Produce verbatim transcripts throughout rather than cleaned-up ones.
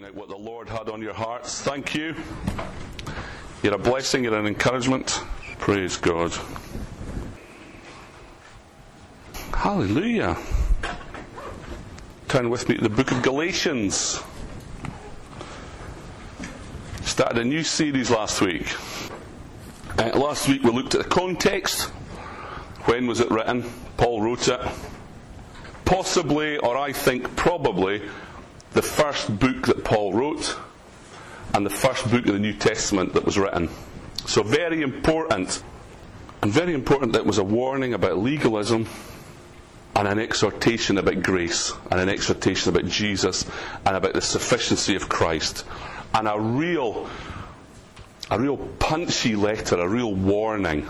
reading out what the Lord had on your hearts. Thank you. You're a blessing, you're an encouragement. Praise God. Hallelujah. Turn with me to the book of Galatians. Started a new series last week. Uh, last week we looked at the context. When was it written? Paul wrote it. Possibly, or I think probably, the first book that Paul wrote and the first book of the New Testament that was written. So very important. And very important that it was a warning about legalism and an exhortation about grace and an exhortation about Jesus and about the sufficiency of Christ. And a real, a real punchy letter, a real warning.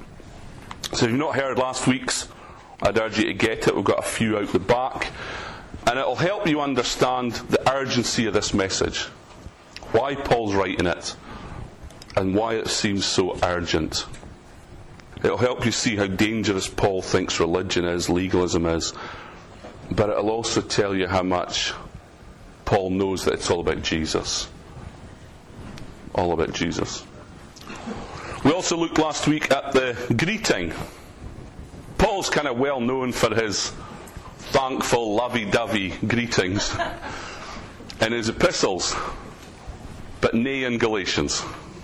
So if you've not heard last week's, I'd urge you to get it. We've got a few out the back. And it'll help you understand the urgency of this message. Why Paul's writing it. And why it seems so urgent. It'll help you see how dangerous Paul thinks religion is, legalism is. But it'll also tell you how much Paul knows that it's all about Jesus. All about Jesus. We also looked last week at the greeting. Paul's kind of well known for his thankful, lovey-dovey greetings in his epistles, but nay in Galatians.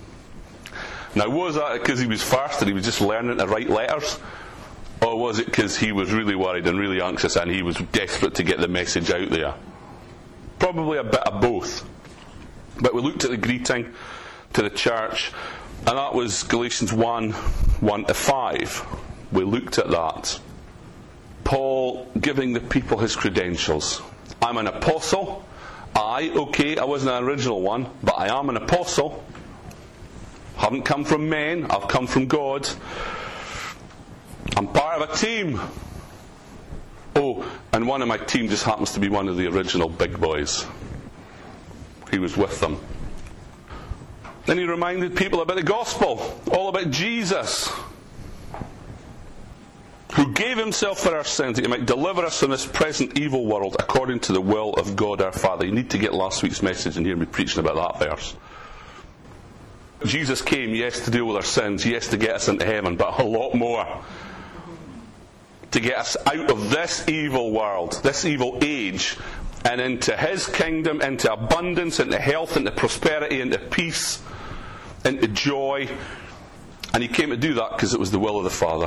Now, was that because he was first and he was just learning to write letters? Or was it because he was really worried and really anxious and he was desperate to get the message out there? Probably a bit of both. But we looked at the greeting to the church, and that was Galatians one, one to five. We looked at that. Paul giving the people his credentials. I'm an apostle. I, okay, I wasn't an original one, but I am an apostle. Haven't come from men, I've come from God. I'm part of a team. Oh, and one of my team just happens to be one of the original big boys. He was with them. Then he reminded people about the gospel, all about Jesus, who gave himself for our sins that he might deliver us from this present evil world according to the will of God our Father. You need to get last week's message and hear me preaching about that verse. Jesus came, yes, to deal with our sins, yes, to get us into heaven, but a lot more. To get us out of this evil world, this evil age, and into his kingdom, into abundance, into health, into prosperity, into peace, into joy. And he came to do that because it was the will of the Father.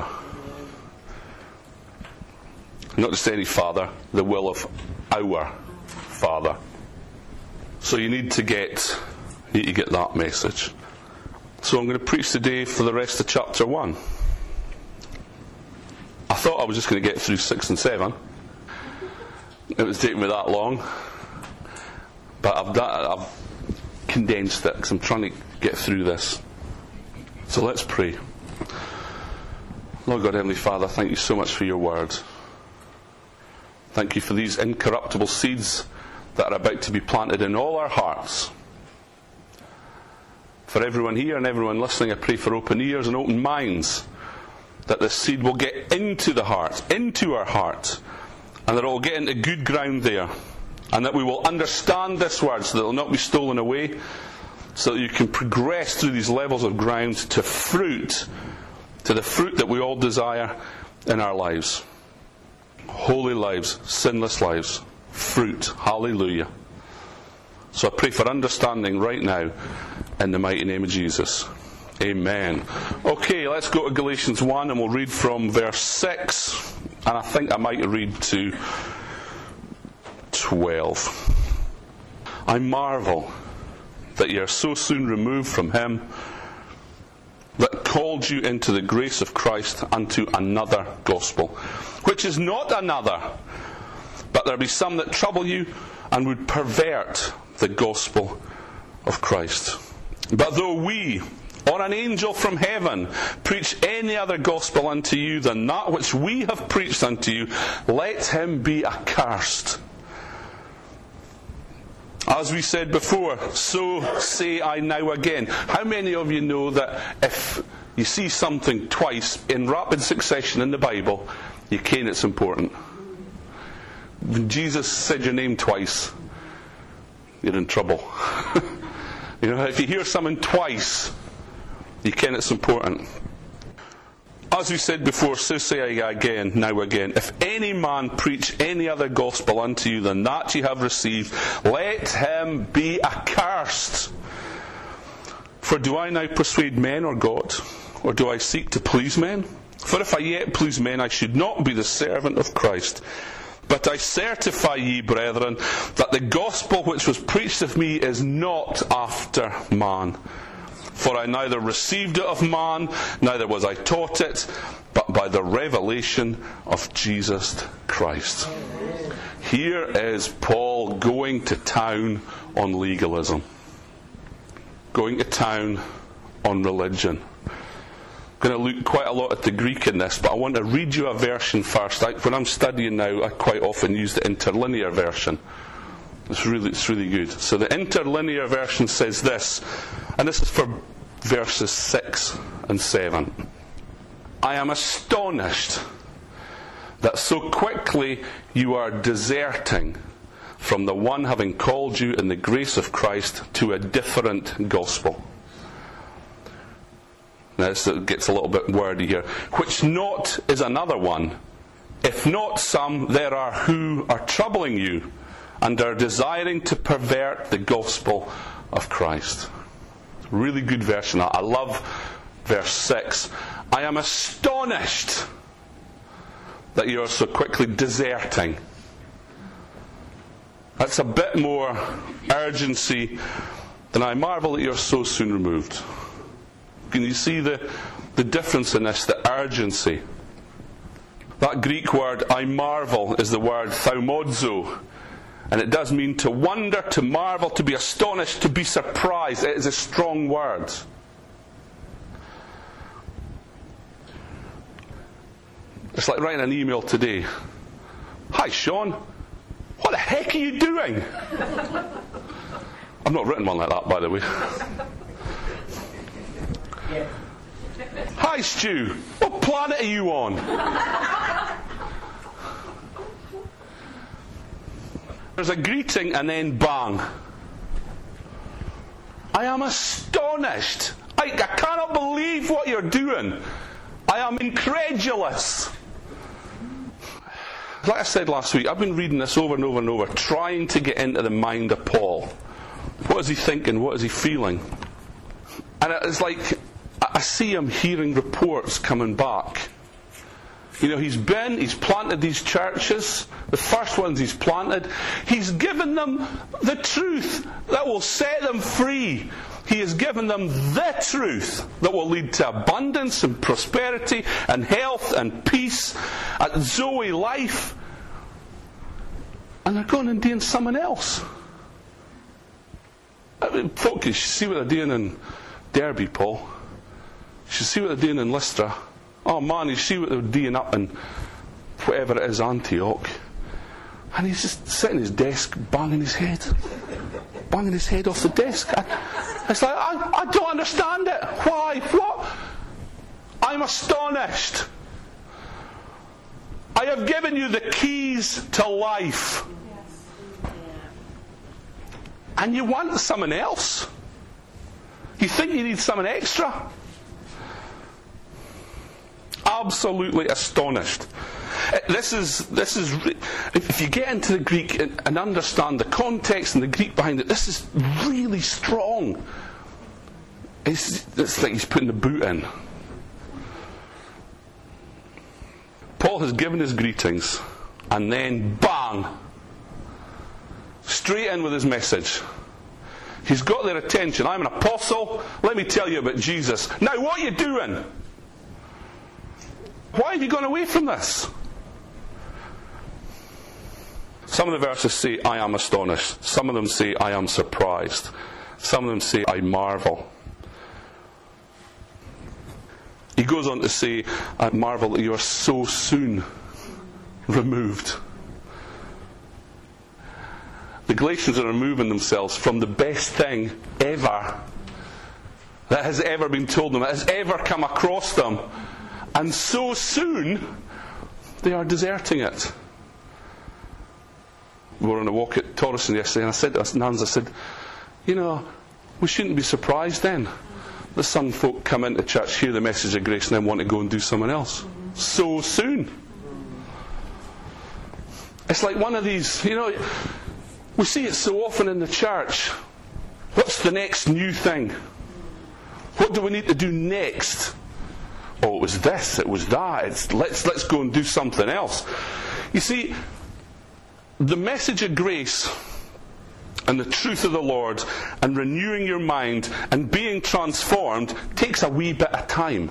Not just any Father, the will of our Father. So you need to get, you need to get that message. So I'm going to preach today for the rest of chapter one. I thought I was just going to get through six and seven. It was taking me that long. But I've, done, I've condensed it because I'm trying to get through this. So let's pray. Lord God, Heavenly Father, thank you so much for your word. Thank you for these incorruptible seeds that are about to be planted in all our hearts. For everyone here and everyone listening, I pray for open ears and open minds, that this seed will get into the heart, into our heart, and that it will get into good ground there, and that we will understand this word so that it will not be stolen away, so that you can progress through these levels of ground to fruit, to the fruit that we all desire in our lives. Holy lives, sinless lives, fruit. Hallelujah. So I pray for understanding right now in the mighty name of Jesus. Amen. Okay, let's go to Galatians one and we'll read from verse six. And I think I might read to twelve. I marvel that ye are so soon removed from him that called you into the grace of Christ unto another gospel, which is not another, but there be some that trouble you and would pervert the gospel of Christ. But though we, or an angel from heaven, preach any other gospel unto you than that which we have preached unto you, let him be accursed. As we said before, so say I now again. How many of you know that if you see something twice in rapid succession in the Bible, you ken it's important? When Jesus said your name twice, you're in trouble. You know, if you hear something twice, you ken it's important. As we said before, so say I again, now again, if any man preach any other gospel unto you than that ye have received, let him be accursed. For do I now persuade men or God, or do I seek to please men? For if I yet please men, I should not be the servant of Christ. But I certify ye, brethren, that the gospel which was preached of me is not after man. For I neither received it of man, neither was I taught it, but by the revelation of Jesus Christ. Here is Paul going to town on legalism. Going to town on religion. I'm going to look quite a lot at the Greek in this, but I want to read you a version first. I, when I'm studying now, I quite often use the interlinear version. It's really, it's really good. So the interlinear version says this, and this is for verses six and seven. I am astonished that so quickly you are deserting from the one having called you in the grace of Christ to a different gospel. Now this gets a little bit wordy here. Which not is another one. If not some, there are who are troubling you and are desiring to pervert the gospel of Christ. Really good version. I love verse six. I am astonished that you are so quickly deserting. That's a bit more urgency than I marvel that you're so soon removed. Can you see the, the difference in this, the urgency? That Greek word, I marvel, is the word thaumazo. And it does mean to wonder, to marvel, to be astonished, to be surprised. It is a strong word. It's like writing an email today. Hi, Sean. What the heck are you doing? I've not written one like that, by the way. Yeah. Hi, Stu. What planet are you on? There's a greeting and then bang. I am astonished. I, I cannot believe what you're doing. I am incredulous. Like I said last week, I've been reading this over and over and over, trying to get into the mind of Paul. What is he thinking? What is he feeling? And it's like I see him hearing reports coming back. You know, he's been, he's planted these churches, the first ones he's planted. He's given them the truth that will set them free. He has given them the truth that will lead to abundance and prosperity and health and peace at Zoe life. And they're going and doing something else. I mean, folk, you should see what they're doing in Derby, Paul. You should see what they're doing in Lystra. Oh man, you see what they're doing up in whatever it is, Antioch. And he's just sitting at his desk, banging his head. Banging his head off the desk. I, it's like, I, I don't understand it. Why? What? I'm astonished. I have given you the keys to life. And you want something else? You think you need something extra? Absolutely astonished. This is, this is, if you get into the Greek and understand the context and the Greek behind it, this is really strong. It's, it's like he's putting the boot in. Paul has given his greetings, and then bang, straight in with his message. He's got their attention. I'm an apostle. Let me tell you about Jesus. Now, what are you doing? Why have you gone away from this? Some of the verses say, I am astonished. Some of them say, I am surprised. Some of them say, I marvel. He goes on to say, I marvel that you are so soon removed. The Galatians are removing themselves from the best thing ever that has ever been told them, that has ever come across them. And so soon, they are deserting it. we were on a walk at Torreston yesterday, and I said to us nuns, I said, you know, we shouldn't be surprised then that some folk come into church, hear the message of grace, and then want to go and do something else so soon. It's like one of these, you know, we see it so often in the church. What's the next new thing? What do we need to do next? Oh, it was this, it was that. It's, let's let's go and do something else. You see, the message of grace and the truth of the Lord and renewing your mind and being transformed takes a wee bit of time.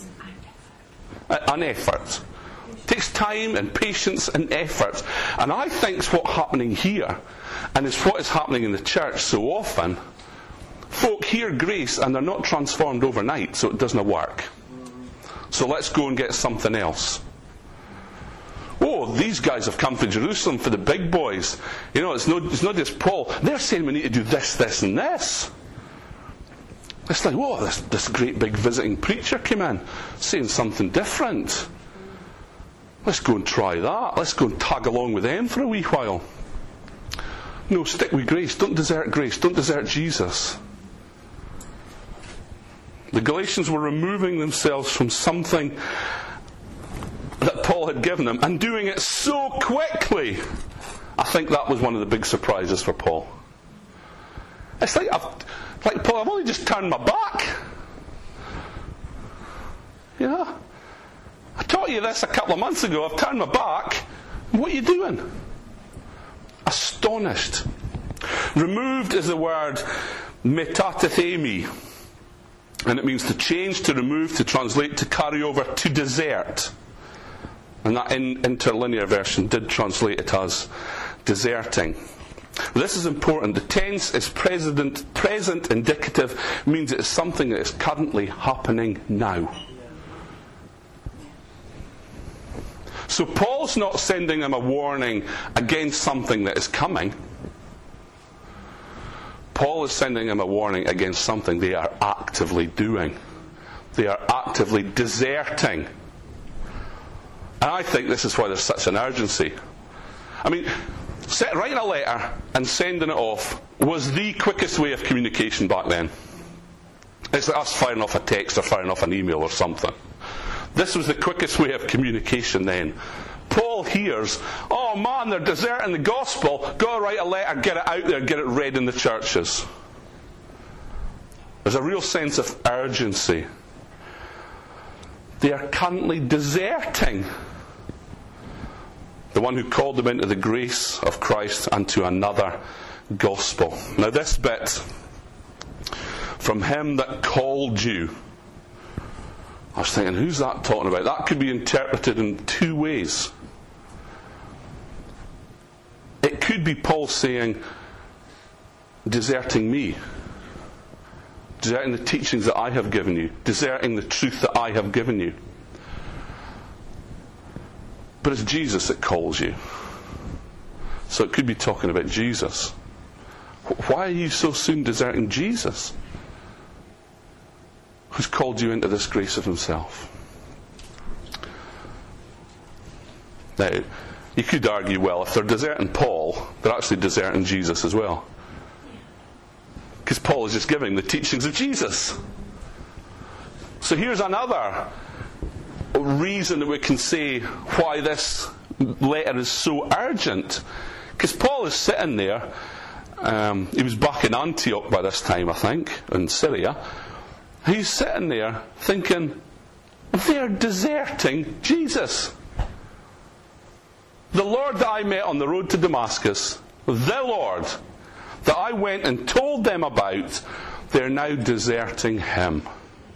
An effort. It takes time and patience and effort. And I think it's what's happening here, and it's what is happening in the church so often. Folk hear grace and they're not transformed overnight, so it doesn't work. So let's go and get something else. Oh, these guys have come to Jerusalem for the big boys. You know, it's, no, it's not just Paul. They're saying we need to do this, this and this. It's like, whoa, this, this great big visiting preacher came in, saying something different. Let's go and try that. Let's go and tag along with them for a wee while. No, stick with grace. Don't desert grace. Don't desert Jesus. The Galatians were removing themselves from something that Paul had given them and doing it so quickly. I think that was one of the big surprises for Paul. It's like, I've, like Paul, I've only just turned my back. You know? I taught you this a couple of months ago. I've turned my back. What are you doing? Astonished. Removed is the word metatethemi. And it means to change, to remove, to translate, to carry over, to desert. And that in, interlinear version did translate it as deserting. This is important. The tense is present, present indicative, means it is something that is currently happening now. So Paul's not sending them a warning against something that is coming. Paul is sending them a warning against something they are actively doing. They are actively deserting. And I think this is why there's such an urgency. I mean, set, writing a letter and sending it off was the quickest way of communication back then. It's like us firing off a text or firing off an email or something. This was the quickest way of communication then. Paul hears, oh man, they're deserting the gospel. Go write a letter, get it out there, get it read in the churches. There's a real sense of urgency. They are currently deserting the one who called them into the grace of Christ and to another gospel. Now this bit, from him that called you. I was thinking, who's that talking about? That could be interpreted in two ways. It could be Paul saying, deserting me. Deserting the teachings that I have given you. Deserting the truth that I have given you. But it's Jesus that calls you. So it could be talking about Jesus. Why are you so soon deserting Jesus, who's called you into this grace of himself? Now, you could argue, well, if they're deserting Paul, they're actually deserting Jesus as well. Because Paul is just giving the teachings of Jesus. So here's another reason that we can say why this letter is so urgent. Because Paul is sitting there, um, he was back in Antioch by this time, I think, in Syria. He's sitting there thinking, they're deserting Jesus. The Lord that I met on the road to Damascus, the Lord that I went and told them about, they're now deserting him.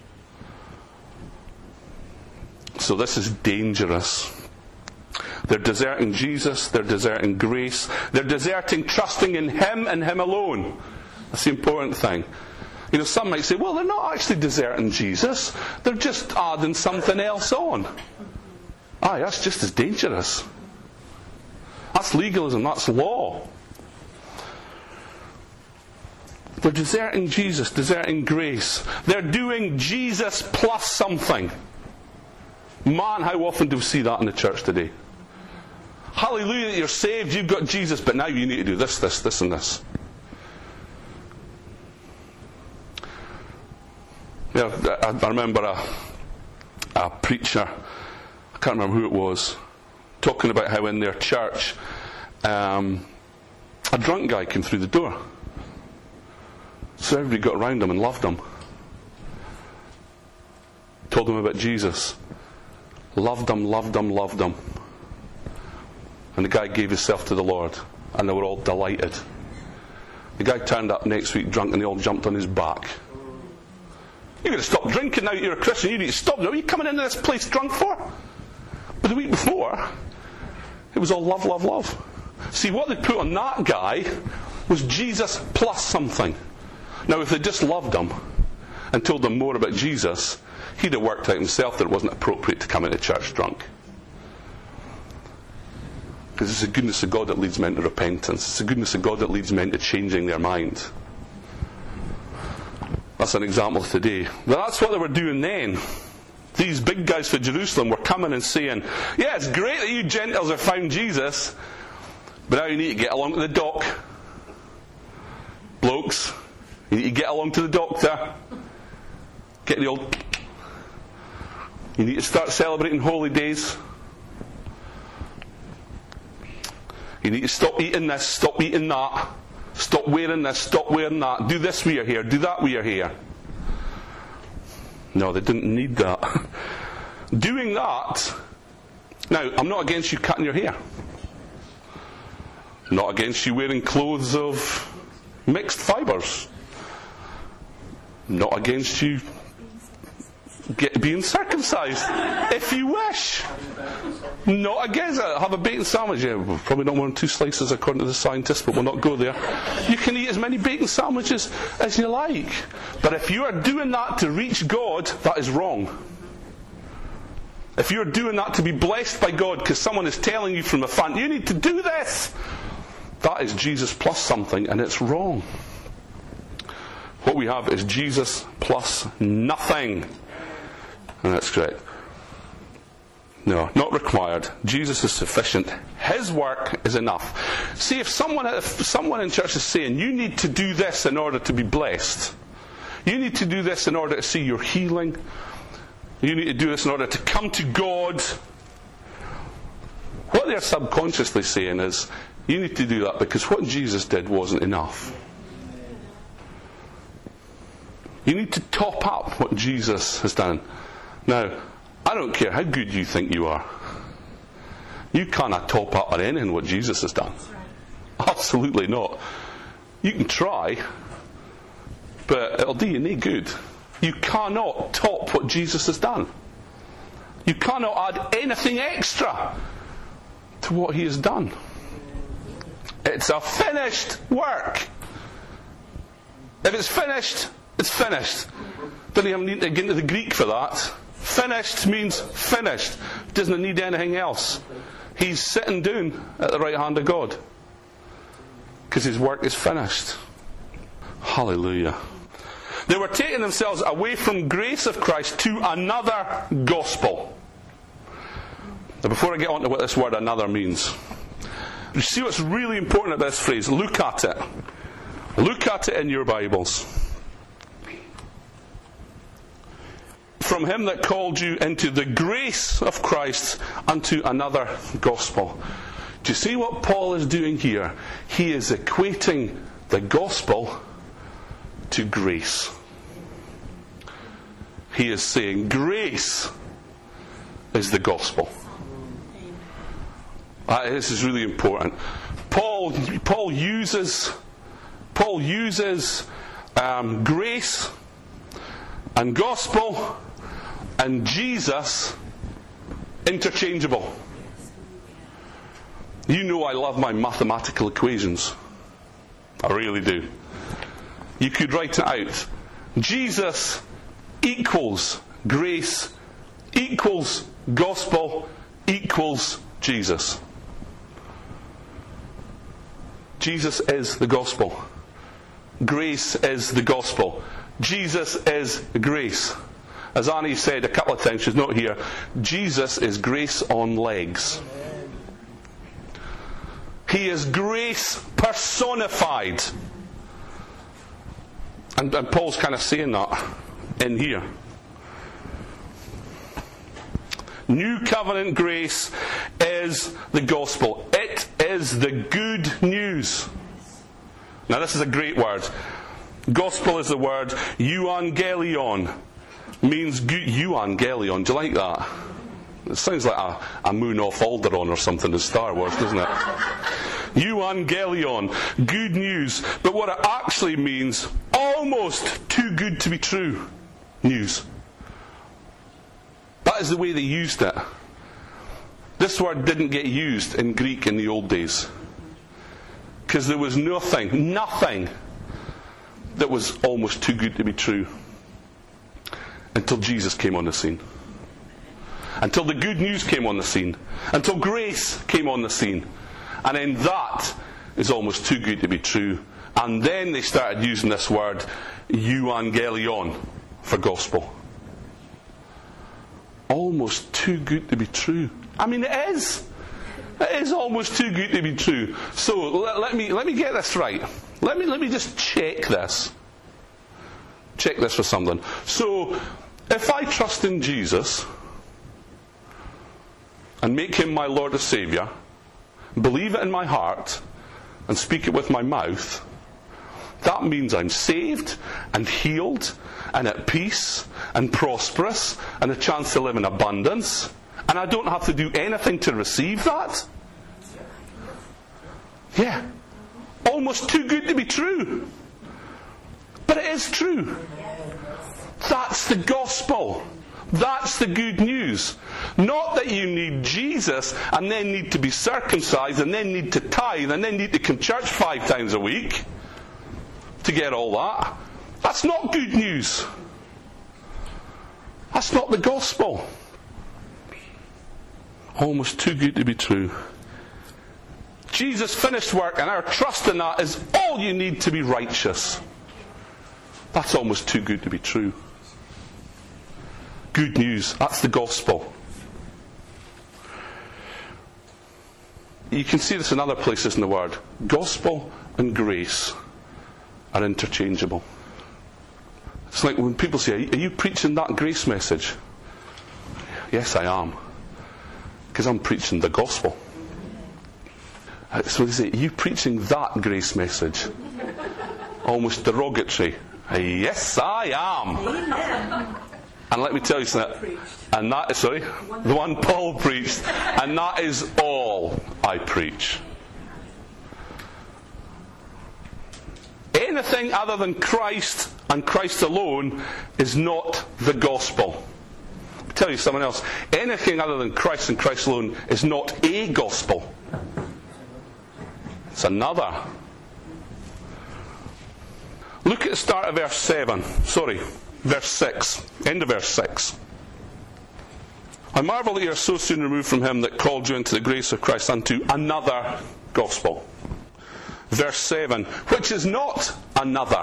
So this is dangerous. They're deserting Jesus, they're deserting grace, they're deserting trusting in him and him alone. That's the important thing. You know, some might say, well, they're not actually deserting Jesus, they're just adding something else on. Aye, that's just as dangerous. That's legalism, that's law. They're deserting Jesus, deserting grace. They're doing Jesus plus something. Man, how often do we see that in the church today? Hallelujah that you're saved, you've got Jesus, but now you need to do this, this, this, and this. Yeah, I, I remember a, a preacher, I can't remember who it was, talking about how in their church um, a drunk guy came through the door. So everybody got around him and loved him. Told him about Jesus. Loved him, loved him, loved him. And the guy gave himself to the Lord. And they were all delighted. The guy turned up next week drunk and they all jumped on his back. You've got to stop drinking now that you're a Christian. You need to stop. What are you coming into this place drunk for? But the week before, it was all love, love, love. See, what they put on that guy was Jesus plus something. Now, if they just loved him and told them more about Jesus, he'd have worked out himself that it wasn't appropriate to come into church drunk. Because it's the goodness of God that leads men to repentance. It's the goodness of God that leads men to changing their mind. That's an example today. But that's what they were doing then. These big guys for Jerusalem were coming and saying, yeah, it's great that you Gentiles have found Jesus, but now you need to get along to the doc. Blokes, you need to get along to the doctor. Get the old... You need to start celebrating holy days. You need to stop eating this, stop eating that. Stop wearing this, stop wearing that. Do this with your hair, do that with your hair. No, they didn't need that. Doing that... Now, I'm not against you cutting your hair. Not against you wearing clothes of mixed fibres. Not against you get, being circumcised, if you wish. Not against it. Have a bacon sandwich. Yeah, we're probably not more than two slices according to the scientists, but we'll not go there. You can eat as many bacon sandwiches as you like. But if you are doing that to reach God, that is wrong. If you're doing that to be blessed by God because someone is telling you from the front, you need to do this, that is Jesus plus something, and it's wrong. What we have is Jesus plus nothing. And that's correct. No, not required. Jesus is sufficient. His work is enough. See, if someone, if someone in church is saying, you need to do this in order to be blessed, you need to do this in order to see your healing, you need to do this in order to come to God, what they're subconsciously saying is, you need to do that because what Jesus did wasn't enough. You need to top up what Jesus has done. Now, I don't care how good you think you are. You cannot top up on anything what Jesus has done. Absolutely not. You can try, but it'll do you no good. You cannot top what Jesus has done. You cannot add anything extra to what he has done. It's a finished work. If it's finished, it's finished. Don't even need to get into the Greek for that. Finished means finished. Doesn't need anything else. He's sitting down at the right hand of God because his work is finished. Hallelujah. They were taking themselves away from grace of Christ to another gospel. Now, before I get on to what this word another means, you see what's really important about this phrase? Look at it. Look at it in your Bibles. From him that called you into the grace of Christ unto another gospel. Do you see what Paul is doing here? He is equating the gospel to grace. He is saying grace is the gospel. Uh, this is really important. Paul Paul uses Paul uses um, grace and gospel and Jesus interchangeable. You know I love my mathematical equations. I really do. You could write it out. Jesus equals grace equals gospel equals Jesus. Jesus is the gospel. Grace is the gospel. Jesus is grace. As Annie said a couple of times, she's not here, Jesus is grace on legs. He is grace personified. And, and Paul's kind of saying that in here. New covenant grace is the gospel. It is the good news. Now this is a great word. Gospel is the word euangelion. Means good. Euangelion. Do you like that? It sounds like a, a moon off Alderaan or something in Star Wars, doesn't it? Euangelion. Good news. But what it actually means, almost too good to be true news. That is the way they used it. This word didn't get used in Greek in the old days. Because there was nothing, nothing that was almost too good to be true. Until Jesus came on the scene. Until the good news came on the scene. Until grace came on the scene. And then that is almost too good to be true. And then they started using this word, euangelion, for gospel. Almost too good to be true. I mean, it is. It is almost too good to be true. So let, let me let me get this right. Let me let me just check this. Check this for something. So, if I trust in Jesus and make him my Lord and Saviour, believe it in my heart, and speak it with my mouth, that means I'm saved and healed and at peace and prosperous and a chance to live in abundance, and I don't have to do anything to receive that? Yeah. Almost too good to be true. But it is true. That's the gospel. That's the good news. Not that you need Jesus and then need to be circumcised and then need to tithe and then need to come to church five times a week to get all that. That's not good news. That's not the gospel. Almost too good to be true. Jesus' finished work and our trust in that is all you need to be righteous. That's almost too good to be true. Good news. That's the gospel. You can see this in other places in the Word. Gospel and grace are interchangeable. It's like when people say, are you preaching that grace message? Yes, I am. Because I'm preaching the gospel. So they say, are you preaching that grace message? Almost derogatory. Yes, I am. Amen. And let me tell you something. And that is, sorry, the one Paul preached. And that is all I preach. Anything other than Christ and Christ alone is not the gospel. I'll tell you something else. Anything other than Christ and Christ alone is not a gospel. It's another. Look at the start of verse seven. Sorry, verse six. End of verse six. I marvel that you are so soon removed from him that called you into the grace of Christ unto another gospel. Verse seven, which is not another.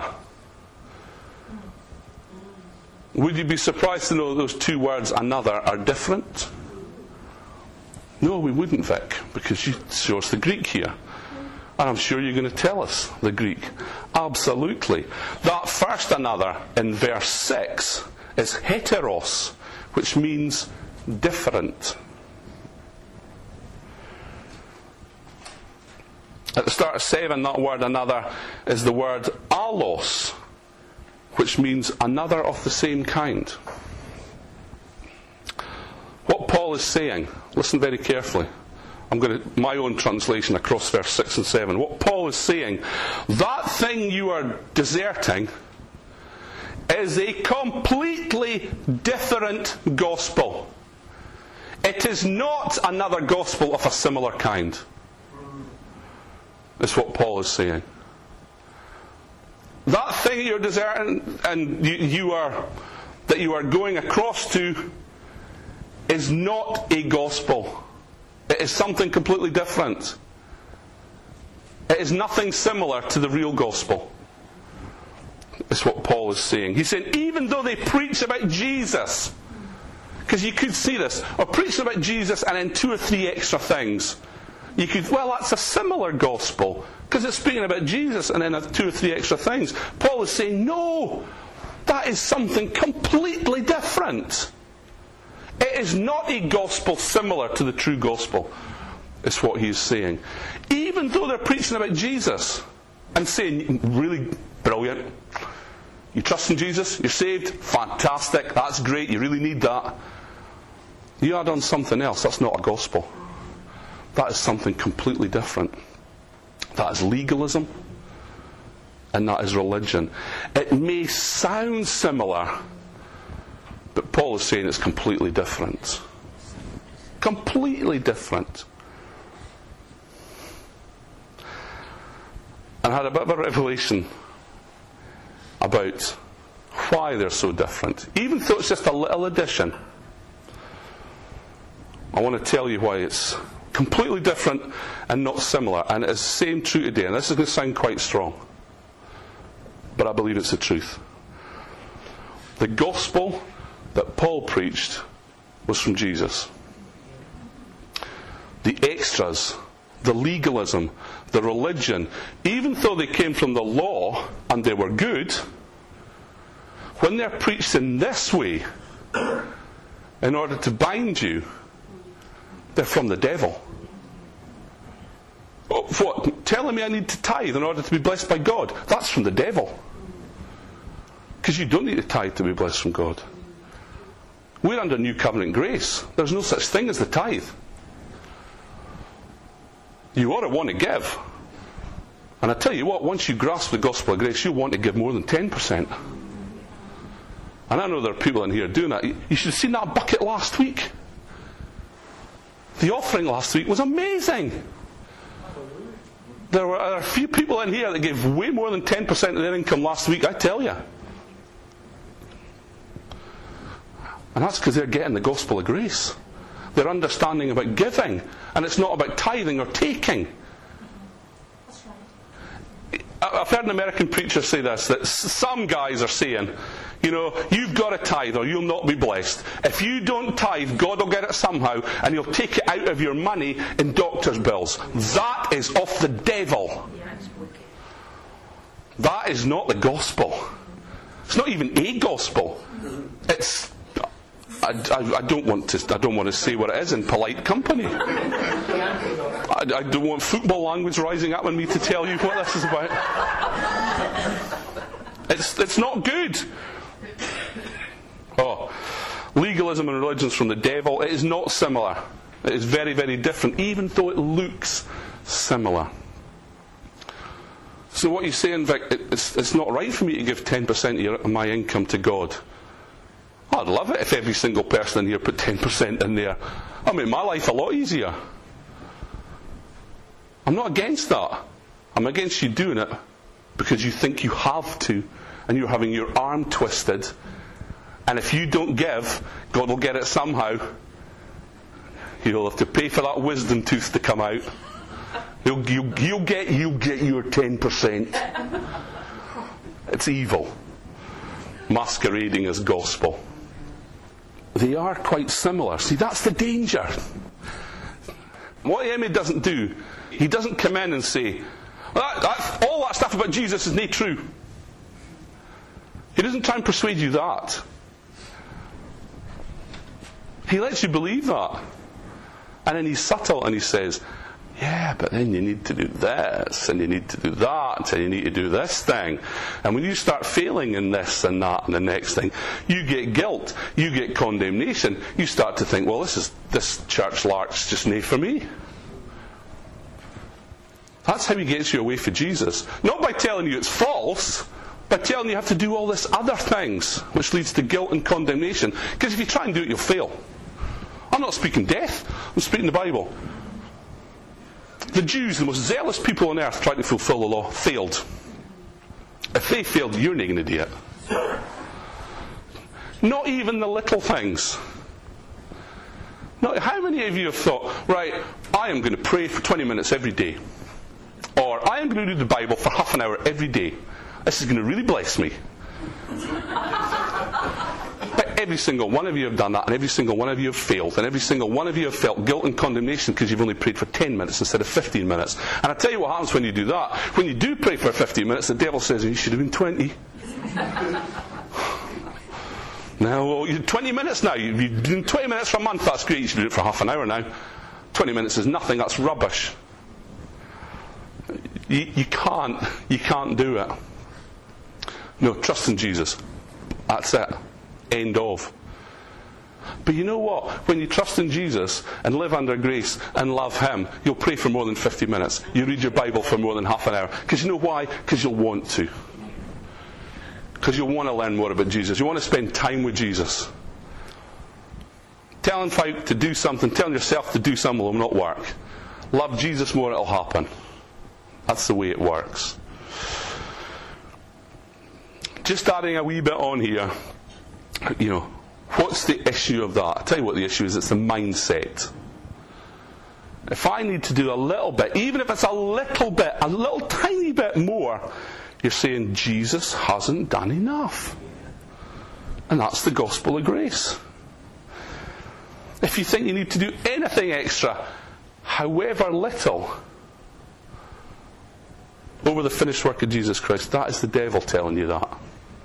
Would you be surprised to know that those two words, another, are different? No, we wouldn't, Vic, because you show us the Greek here. And I'm sure you're going to tell us the Greek. Absolutely. That first another in verse six is heteros, which means different. At the start of seven, that word another is the word allos, which means another of the same kind. What Paul is saying, listen very carefully. I'm going to, my own translation across verse six and seven. What Paul is saying, that thing you are deserting is a completely different gospel. It is not another gospel of a similar kind. That's what Paul is saying. That thing you're deserting and you, you are that you are going across to is not a gospel. It is something completely different. It is nothing similar to the real gospel. That's what Paul is saying. He's saying, even though they preach about Jesus, because you could see this, or preach about Jesus and then two or three extra things. You could, well, that's a similar gospel, because it's speaking about Jesus and then two or three extra things. Paul is saying, no, that is something completely different. It is not a gospel similar to the true gospel, is what he's saying. Even though they're preaching about Jesus and saying, really brilliant, you trust in Jesus, you're saved, fantastic, that's great, you really need that. You add on something else, that's not a gospel. That is something completely different. That is legalism, and that is religion. It may sound similar, but Paul is saying it's completely different. Completely different. And I had a bit of a revelation about why they're so different. Even though it's just a little addition, I want to tell you why it's completely different and not similar. And it is the same true today. And this is going to sound quite strong, but I believe it's the truth. The gospel that Paul preached was from Jesus. The extras, the legalism, the religion, even though they came from the law and they were good, when they're preached in this way, in order to bind you, they're from the devil. Oh, what? Telling me I need to tithe in order to be blessed by God? That's from the devil. Because you don't need to tithe to be blessed from God. We're under new covenant grace. There's no such thing as the tithe. You ought to want to give. And I tell you what, once you grasp the gospel of grace, you'll want to give more than ten percent. And I know there are people in here doing that. You should have seen that bucket last week. The offering last week was amazing. There were a few people in here that gave way more than ten percent of their income last week, I tell you. And that's because they're getting the gospel of grace. They're understanding about giving. And it's not about tithing or taking. I've heard an American preacher say this, that some guys are saying, you know, you've got to tithe or you'll not be blessed. If you don't tithe, God will get it somehow and he'll take it out of your money in doctor's bills. That is of the devil. That is not the gospel. It's not even a gospel. It's I, I, I don't want to I don't want to say what it is in polite company. I, I don't want football language rising up on me to tell you what this is about. It's it's not good. Oh, legalism and religion is from the devil. It is not similar. It is very, very different, even though it looks similar. So what you're saying, Vic, it's, it's not right for me to give ten percent of, your, of my income to God. I'd love it if every single person in here put ten percent in there. I'd make my life a lot easier. I'm not against that. I'm against you doing it because you think you have to, and you're having your arm twisted. And if you don't give, God will get it somehow. You'll have to pay for that wisdom tooth to come out. You'll, you'll, you'll, get, you'll get your ten percent. It's evil, masquerading as gospel. They are quite similar. See, that's the danger. What the enemy doesn't do, he doesn't come in and say, well, that, that, all that stuff about Jesus is not true. He doesn't try and persuade you that. He lets you believe that. And then he's subtle and he says, yeah, but then you need to do this, and you need to do that, and you need to do this thing. And when you start failing in this and that and the next thing, you get guilt, you get condemnation. You start to think, well, this is this church lark's just nae for me. That's how he gets you away from Jesus. Not by telling you it's false, but telling you you have to do all this other things, which leads to guilt and condemnation. Because if you try and do it, you'll fail. I'm not speaking death, I'm speaking the Bible. The Jews, the most zealous people on earth trying to fulfill the law, failed. If they failed, you're not going to do it. Not even the little things. Not, how many of you have thought, right, I am going to pray for twenty minutes every day. Or I am going to read the Bible for half an hour every day. This is going to really bless me. But every single one of you have done that, and every single one of you have failed, and every single one of you have felt guilt and condemnation because you've only prayed for ten minutes instead of fifteen minutes. And I tell you what happens when you do that. When you do pray for fifteen minutes, the devil says, you should have been twenty. Now, well, you're twenty minutes now. You've been doing twenty minutes for a month. That's great. You should do it for half an hour now. twenty minutes is nothing. That's rubbish. You, you can't. You can't do it. No, trust in Jesus. That's it. End of. But you know what? When you trust in Jesus and live under grace and love Him, you'll pray for more than fifty minutes. You read your Bible for more than half an hour. Because you know why? Because you'll want to. Because you'll want to learn more about Jesus. You want to spend time with Jesus. Telling folk to do something, telling yourself to do something will not work. Love Jesus more, it'll happen. That's the way it works. Just adding a wee bit on here, you know, what's the issue of that? I'll tell you what the issue is. It's the mindset. If I need to do a little bit, even if it's a little bit, a little tiny bit more, you're saying Jesus hasn't done enough. And that's the gospel of grace. If you think you need to do anything extra, however little, over the finished work of Jesus Christ, that is the devil telling you that.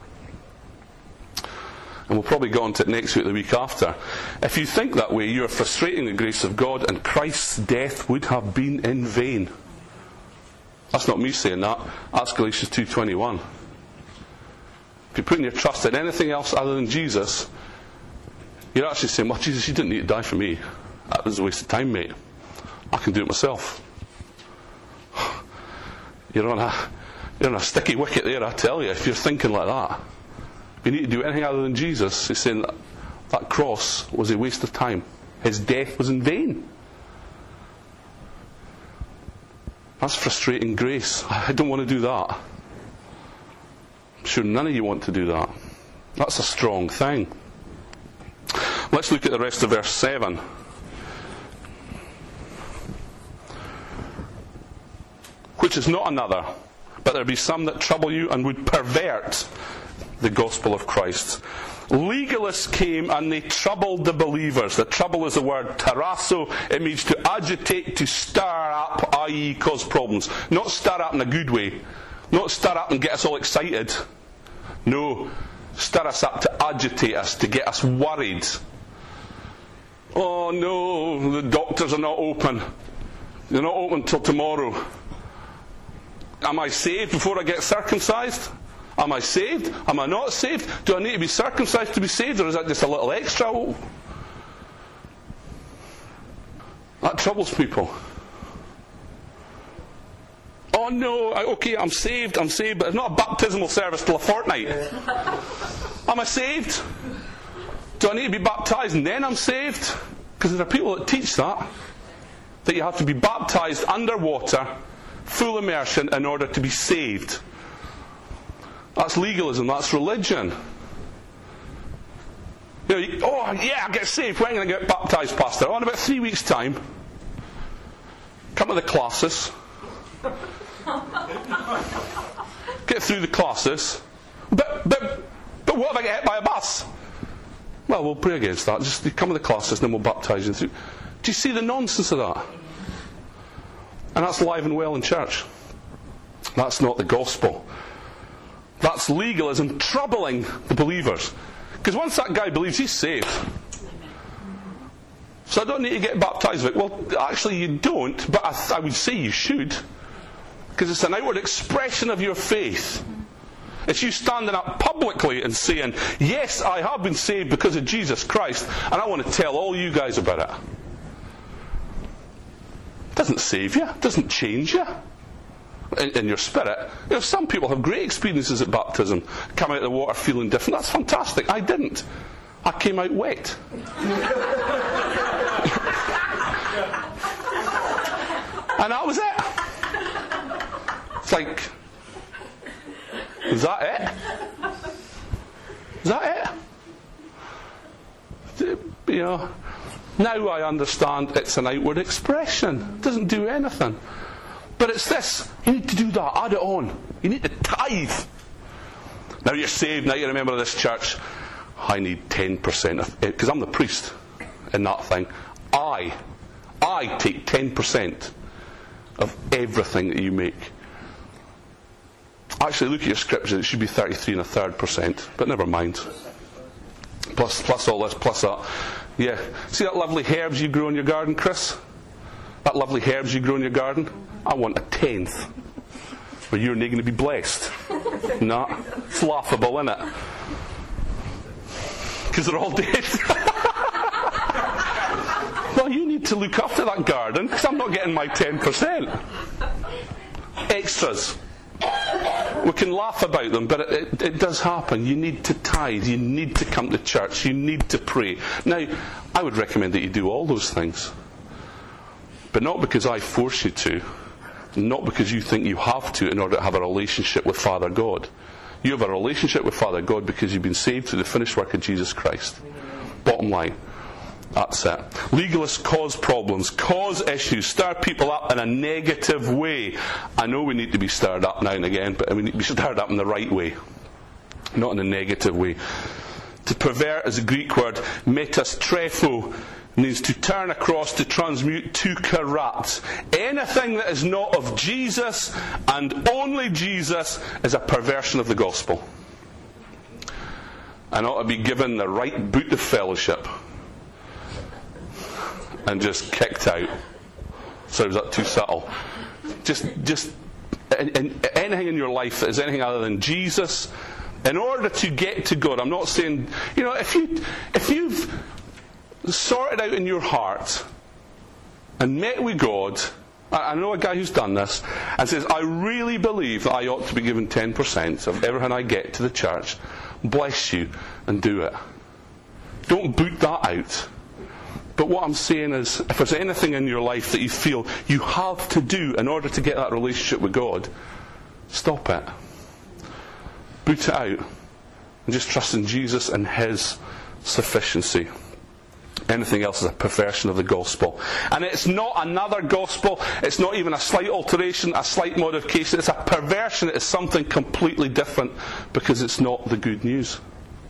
And we'll probably go on to it next week, the week after. If you think that way, you are frustrating the grace of God, and Christ's death would have been in vain. That's not me saying that. That's Galatians two twenty-one. If you're putting your trust in anything else other than Jesus, you're actually saying, well, Jesus, you didn't need to die for me. That was a waste of time, mate. I can do it myself. You're on a, you're on a sticky wicket there, I tell you, if you're thinking like that. If you need to do anything other than Jesus, he's saying that, that cross was a waste of time. His death was in vain. That's frustrating grace. I don't want to do that. I'm sure none of you want to do that. That's a strong thing. Let's look at the rest of verse seven. Which is not another, but there be some that trouble you and would pervert the gospel of Christ. Legalists came and they troubled the believers. The trouble is the word tarasso. It means to agitate, to stir up, that is cause problems. Not stir up in a good way. Not stir up and get us all excited. No, stir us up to agitate us, to get us worried. Oh no, the doctors are not open. They're not open till tomorrow. Am I saved before I get circumcised? Am I saved? Am I not saved? Do I need to be circumcised to be saved, or is that just a little extra? Oh. That troubles people. Oh no, okay, I'm saved, I'm saved, but it's not a baptismal service till a fortnight. Am I saved? Do I need to be baptised and then I'm saved? Because there are people that teach that, that you have to be baptised underwater, full immersion, in order to be saved. That's legalism, that's religion. You know, you, oh yeah, I get saved. When am I going to get baptised, Pastor? Oh, in about three weeks' time. Come to the classes. Get through the classes. But, but, but what if I get hit by a bus? Well, we'll pray against that. Just come to the classes and then we'll baptise you through. Do you see the nonsense of that? And that's alive and well in church. That's not the gospel. That's legalism troubling the believers. Because once that guy believes, he's saved. So I don't need to get baptised with it. Well, actually you don't, but I, th- I would say you should. Because it's an outward expression of your faith. It's you standing up publicly and saying, yes, I have been saved because of Jesus Christ, and I want to tell all you guys about it. It doesn't save you. It doesn't change you. In, in your spirit. You know, some people have great experiences at baptism, come out of the water feeling different. That's fantastic. I didn't. I came out wet. And that was it. It's like, is that it? Is that it? You know, now I understand it's an outward expression. It doesn't do anything. But it's this. You need to do that. Add it on. You need to tithe. Now you're saved. Now you're a member of this church. I need ten percent of it, because I'm the priest in that thing. I, I take ten percent of everything that you make. Actually, look at your scripture, it should be thirty-three and a third percent, but never mind. Plus, plus all this, plus that. Yeah. See that lovely herbs you grow in your garden, Chris? That lovely herbs you grow in your garden? I want a tenth. Or you're not going to be blessed. No. It's laughable, isn't it? Because they're all dead. Well, you need to look after that garden, because I'm not getting my ten percent. Extras. We can laugh about them, but it, it, it does happen. You need to tithe. You need to come to church. You need to pray. Now, I would recommend that you do all those things. But not because I force you to. Not because you think you have to in order to have a relationship with Father God. You have a relationship with Father God because you've been saved through the finished work of Jesus Christ. Bottom line. That's it. Legalists cause problems, cause issues, stir people up in a negative way. I know we need to be stirred up now and again, but we need to be stirred up in the right way, not in a negative way. To pervert is a Greek word, metastrepho, means to turn across, to transmute, to corrupt. Anything that is not of Jesus and only Jesus is a perversion of the gospel, and ought to be given the right boot of fellowship and just kicked out. Sorry, was that too subtle? Just, just in, in, anything in your life that is anything other than Jesus, in order to get to God. I'm not saying, you know, if you if you've sorted out in your heart and met with God. I, I know a guy who's done this and says, I really believe that I ought to be given ten percent of everything I get to the church. Bless you, and do it. Don't boot that out. But what I'm saying is, if there's anything in your life that you feel you have to do in order to get that relationship with God, stop it. Boot it out. And just trust in Jesus and His sufficiency. Anything else is a perversion of the gospel. And it's not another gospel. It's not even a slight alteration, a slight modification. It's a perversion. It's something completely different because it's not the good news.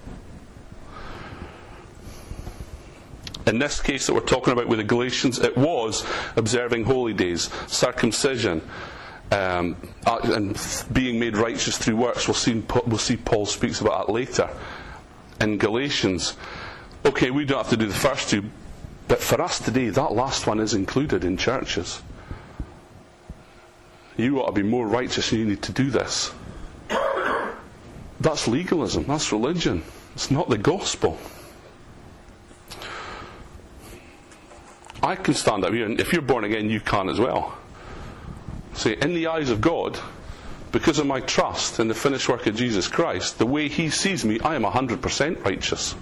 In this case that we're talking about with the Galatians, it was observing holy days, circumcision, um, and being made righteous through works. We'll see, we'll see Paul speaks about that later in Galatians. Okay, we don't have to do the first two, but for us today, that last one is included in churches. You ought to be more righteous and you need to do this. That's legalism. That's religion. It's not the gospel. I can stand up here, and if you're born again, you can as well. Say, in the eyes of God, because of my trust in the finished work of Jesus Christ, the way He sees me, I am one hundred percent righteous.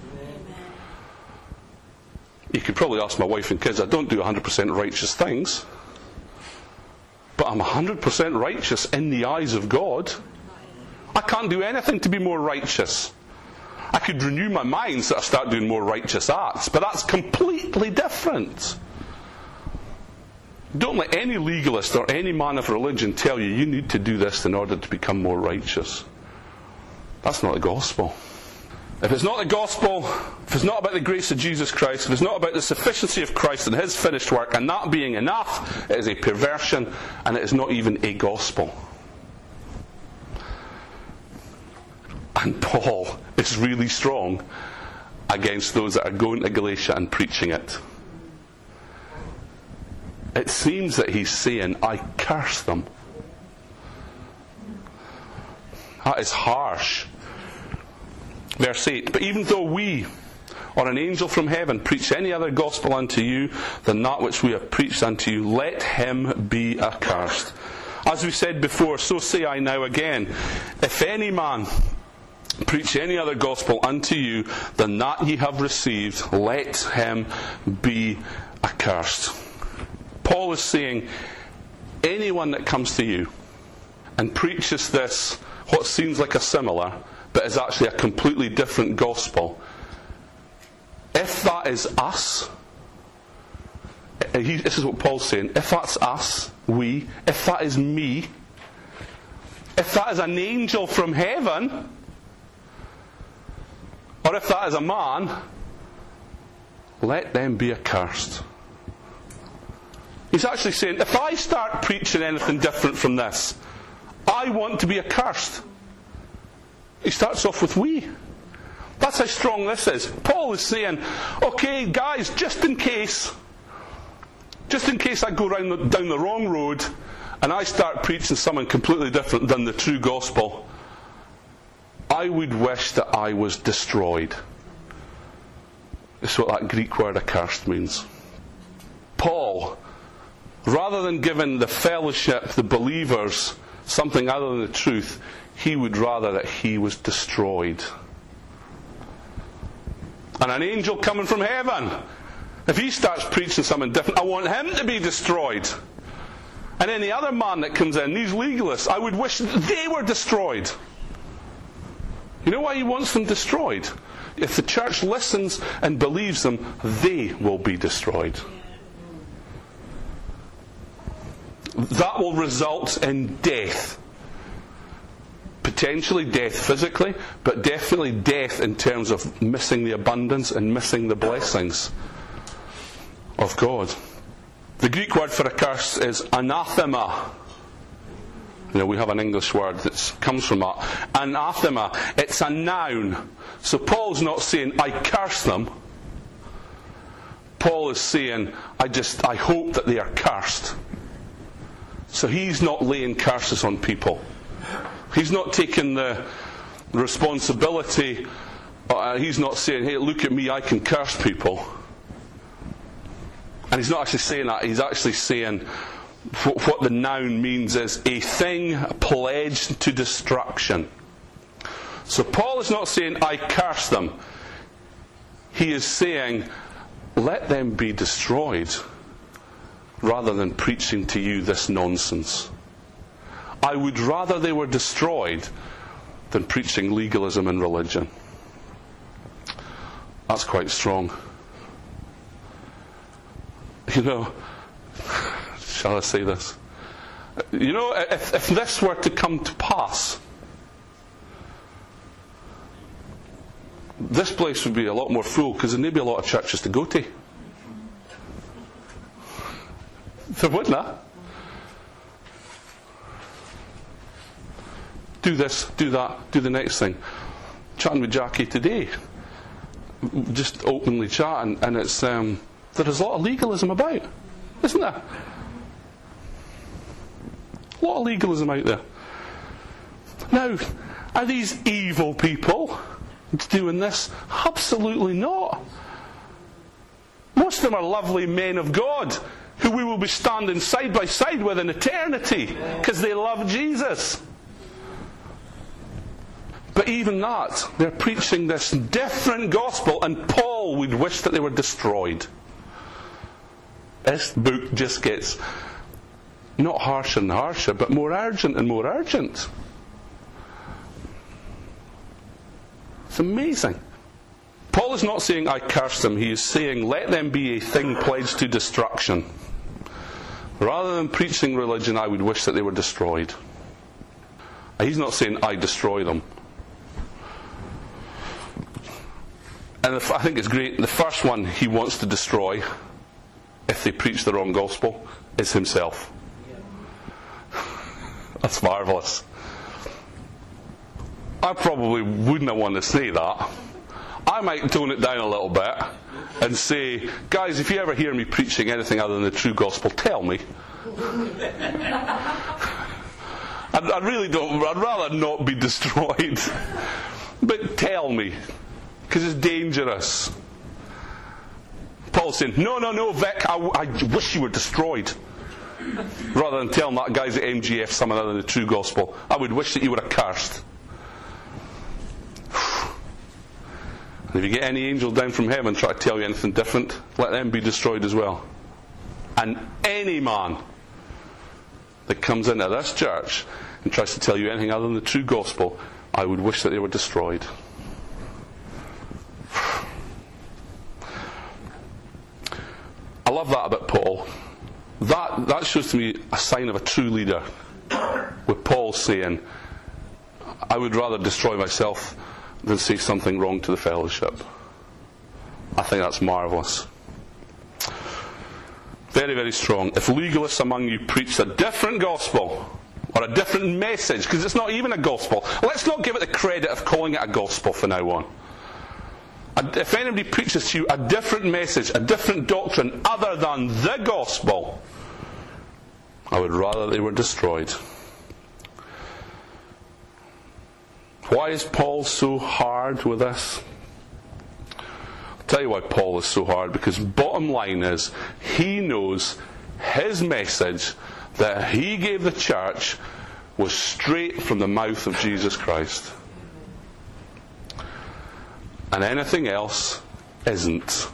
You could probably ask my wife and kids, I don't do one hundred percent righteous things, but I'm one hundred percent righteous in the eyes of God. I can't do anything to be more righteous. I could renew my mind so I start doing more righteous acts, but that's completely different. Don't let any legalist or any man of religion tell you you need to do this in order to become more righteous. That's not the gospel. If it's not the gospel, if it's not about the grace of Jesus Christ, if it's not about the sufficiency of Christ and His finished work and that being enough, it is a perversion and it is not even a gospel. And Paul is really strong against those that are going to Galatia and preaching it. It seems that he's saying, I curse them. That is harsh. Verse eight, but even though we or an angel from heaven preach any other gospel unto you than that which we have preached unto you, let him be accursed. As we said before, so say I now again, if any man preach any other gospel unto you than that ye have received, let him be accursed. Paul is saying, anyone that comes to you and preaches this, what seems like a similar, but is actually a completely different gospel, if that is us, he, this is what Paul's saying, if that's us, we, if that is me, if that is an angel from heaven, Or if that is a man, let them be accursed. He's actually saying, if I start preaching anything different from this, I want to be accursed. He starts off with we. That's how strong this is. Paul is saying, okay, guys, just in case, just in case I go round the, down the wrong road and I start preaching something completely different than the true gospel, I would wish that I was destroyed. That's what that Greek word accursed means. Paul, rather than giving the fellowship, the believers, something other than the truth, he would rather that he was destroyed. And an angel coming from heaven, if he starts preaching something different, I want him to be destroyed. And any other man that comes in, these legalists, I would wish they were destroyed. You know why he wants them destroyed? If the church listens and believes them, they will be destroyed. That will result in death. Potentially death physically, but definitely death in terms of missing the abundance and missing the blessings of God. The Greek word for accursed is anathema. You know, we have an English word that comes from that. Anathema. It's a noun. So Paul's not saying, I curse them. Paul is saying, I just, I hope that they are cursed. So he's not laying curses on people. He's not taking the responsibility. Uh, he's not saying, hey, look at me, I can curse people. And he's not actually saying that. He's actually saying what, what the noun means is a thing pledged to destruction. So Paul is not saying, I curse them. He is saying, let them be destroyed, rather than preaching to you this nonsense. I would rather they were destroyed than preaching legalism and religion. That's quite strong. You know, shall I say this? You know, if, if this were to come to pass, this place would be a lot more full, because there may be a lot of churches to go to. There wouldn't there? Do this, do that, do the next thing. Chatting with Jackie today, just openly chatting, and it's um, there's a lot of legalism about, isn't there? A lot of legalism out there. Now, are these evil people doing this? Absolutely not. Most of them are lovely men of God who we will be standing side by side with in eternity because they love Jesus. But even that, they're preaching this different gospel, and Paul would wish that they were destroyed. This book just gets not harsher and harsher, but more urgent and more urgent. It's amazing. Paul is not saying, I curse them. He is saying, let them be a thing pledged to destruction. Rather than preaching religion, I would wish that they were destroyed. He's not saying, I destroy them. And I think it's great. The first one he wants to destroy, if they preach the wrong gospel, is himself. That's marvellous. I probably wouldn't want to say that. I might tone it down a little bit and say, guys, if you ever hear me preaching anything other than the true gospel, tell me. I, I really don't. I'd rather not be destroyed. But tell me, because it's dangerous. Paul's saying, no, no, no, Vic, I, I wish you were destroyed. Rather than telling that guys at M G F something other than the true gospel, I would wish that you were accursed. And if you get any angel down from heaven try to tell you anything different, let them be destroyed as well. And any man that comes into this church and tries to tell you anything other than the true gospel, I would wish that they were destroyed. I love that about Paul. That, that shows to me a sign of a true leader. With Paul saying, I would rather destroy myself than say something wrong to the fellowship. I think that's marvellous. Very, very strong. If legalists among you preach a different gospel, or a different message, because it's not even a gospel, let's not give it the credit of calling it a gospel from now on. If anybody preaches to you a different message, a different doctrine other than the gospel, I would rather they were destroyed. Why is Paul so hard with this? I'll tell you why Paul is so hard, because bottom line is, he knows his message that he gave the church was straight from the mouth of Jesus Christ. And anything else isn't.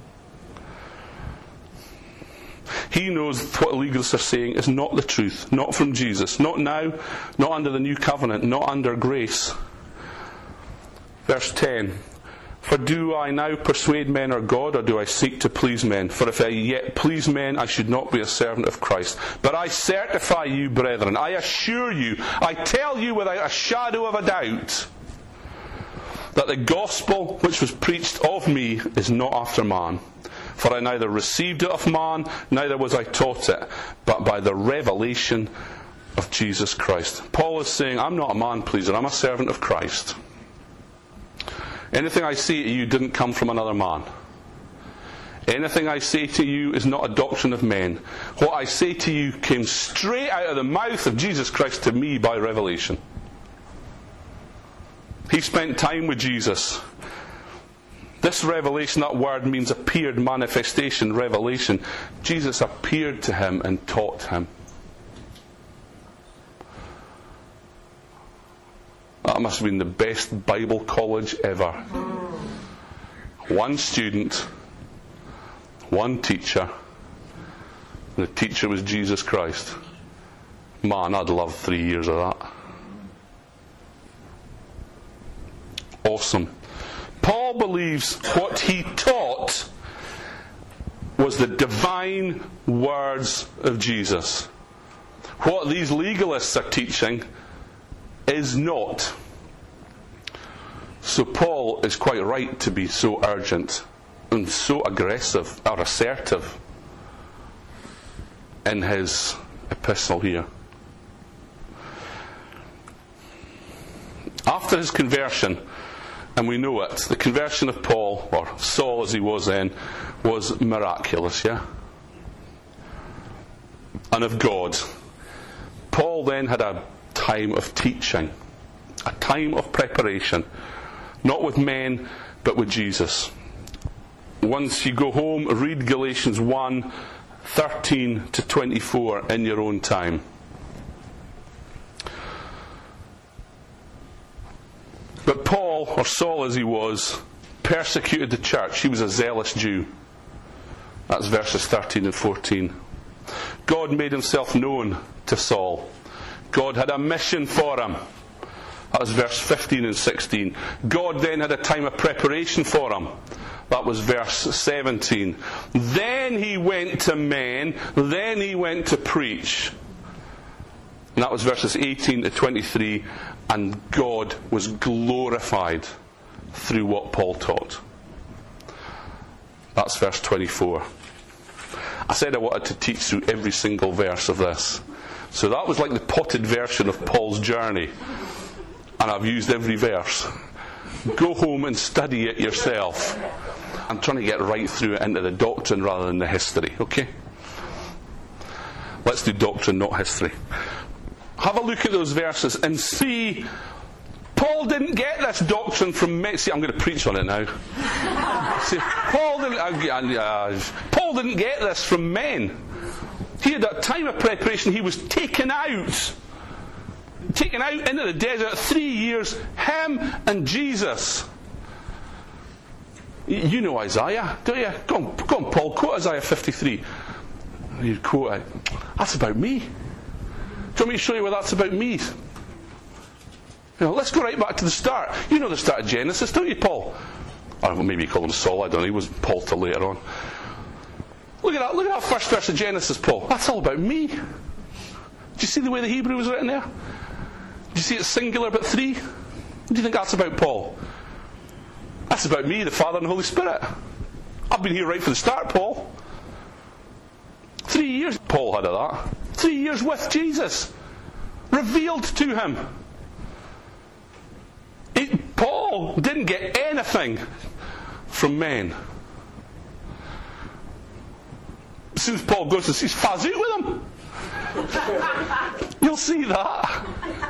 He knows what the legalists are saying is not the truth, not from Jesus, not now, not under the new covenant, not under grace. Verse ten. For do I now persuade men or God, or do I seek to please men? For if I yet please men, I should not be a servant of Christ. But I certify you, brethren, I assure you, I tell you without a shadow of a doubt, that the gospel which was preached of me is not after man. For I neither received it of man, neither was I taught it, but by the revelation of Jesus Christ. Paul is saying, I'm not a man pleaser, I'm a servant of Christ. Anything I say to you didn't come from another man. Anything I say to you is not a doctrine of men. What I say to you came straight out of the mouth of Jesus Christ to me by revelation. He spent time with Jesus. This revelation, that word means appeared, manifestation, revelation. Jesus appeared to him and taught him. That must have been the best Bible college ever. One student, one teacher, and the teacher was Jesus Christ. Man, I'd love three years of that. Awesome. Paul believes what he taught was the divine words of Jesus. What these legalists are teaching is not. So Paul is quite right to be so urgent and so aggressive or assertive in his epistle here. After his conversion, and we know it, the conversion of Paul, or Saul as he was then, was miraculous, yeah? And of God. Paul then had a time of teaching, a time of preparation, not with men, but with Jesus. Once you go home, read Galatians one, thirteen to twenty-four in your own time. But Paul, or Saul as he was, persecuted the church. He was a zealous Jew. That's verses thirteen and fourteen. God made himself known to Saul. God had a mission for him. That was verse fifteen and sixteen. God then had a time of preparation for him. That was verse seventeen. Then he went to men. Then he went to preach. And that was verses eighteen to twenty-three. And God was glorified through what Paul taught. That's verse twenty-four. I said I wanted to teach through every single verse of this. So that was like the potted version of Paul's journey. And I've used every verse. Go home and study it yourself. I'm trying to get right through it into the doctrine rather than the history, okay? Let's do doctrine, not history. Have a look at those verses and see, Paul didn't get this doctrine from men. See, I'm going to preach on it now. See, Paul didn't, uh, uh, Paul didn't get this from men. He had a time of preparation. He was taken out. Taken out into the desert, three years, him and Jesus. You know Isaiah, don't you? Go on, go on, Paul, quote Isaiah fifty-three. You quote it. That's about me. Do you want me to show you what that's about me? You know, let's go right back to the start. You know the start of Genesis, don't you, Paul? Or maybe you call him Saul, I don't know. He was Paul till later on. Look at that, look at that first verse of Genesis, Paul. That's all about me. Do you see the way the Hebrew was written there? Do you see it's singular but three? What do you think that's about, Paul? That's about me, the Father and the Holy Spirit. I've been here right from the start, Paul. Three years Paul had of that. Three years with Jesus. Revealed to him. It, Paul didn't get anything from men. As soon as Paul goes to see, he's faz out with them. You'll see that.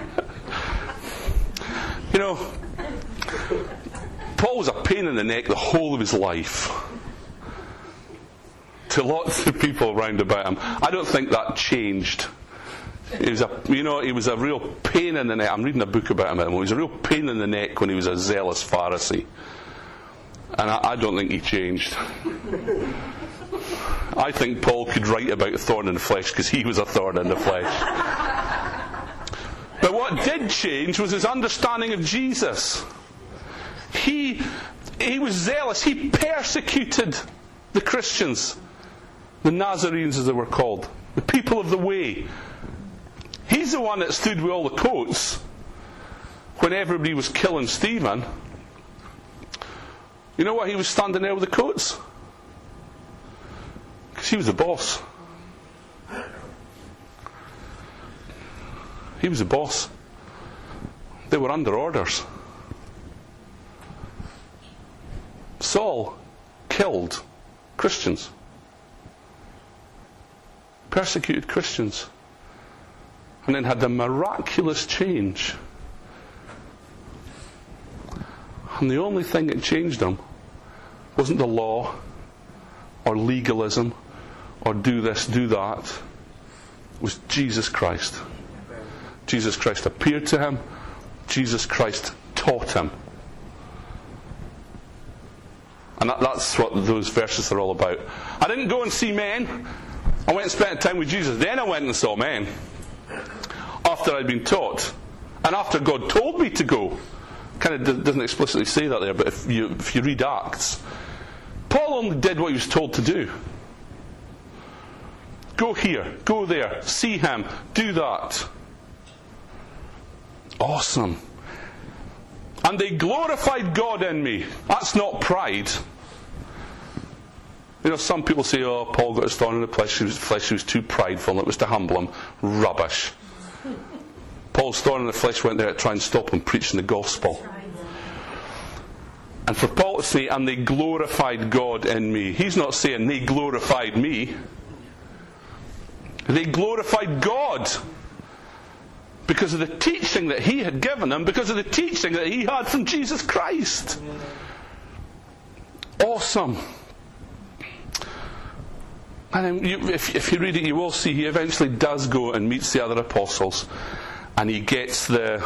You know, Paul was a pain in the neck the whole of his life to lots of people round about him. I don't think that changed. He was a, you know, he was a real pain in the neck. I'm reading a book about him. He was a real pain in the neck when he was a zealous Pharisee, and I, I don't think he changed. I think Paul could write about thorn in the flesh because he was a thorn in the flesh. But what did change was his understanding of Jesus. He, he was zealous. He persecuted the Christians, the Nazarenes as they were called, the people of the way. He's the one that stood with all the coats when everybody was killing Stephen. You know why he was standing there with the coats? Because he was the boss. He was the boss. They were under orders. Saul killed Christians. Persecuted Christians. And then had the miraculous change. And the only thing that changed him wasn't the law or legalism or do this, do that. It was Jesus Christ. Jesus Christ appeared to him. Jesus Christ taught him. And that, that's what those verses are all about. I didn't go and see men. I went and spent time with Jesus. Then I went and saw men. After I'd been taught. And after God told me to go. Kind of doesn't explicitly say that there, but if you, if you read Acts, Paul only did what he was told to do. Go here, go there, see him, do that. Awesome. And they glorified God in me. That's not pride. You know, some people say, oh, Paul got his thorn in the flesh, he was, flesh, he was too prideful and it was to humble him. Rubbish. Paul's thorn in the flesh went there to try and stop him preaching the gospel. And for Paul to say, and they glorified God in me, he's not saying they glorified me. They glorified God because of the teaching that he had given them, because of the teaching that he had from Jesus Christ. Awesome. And then you, if, if you read it, you will see he eventually does go and meets the other apostles, and he gets the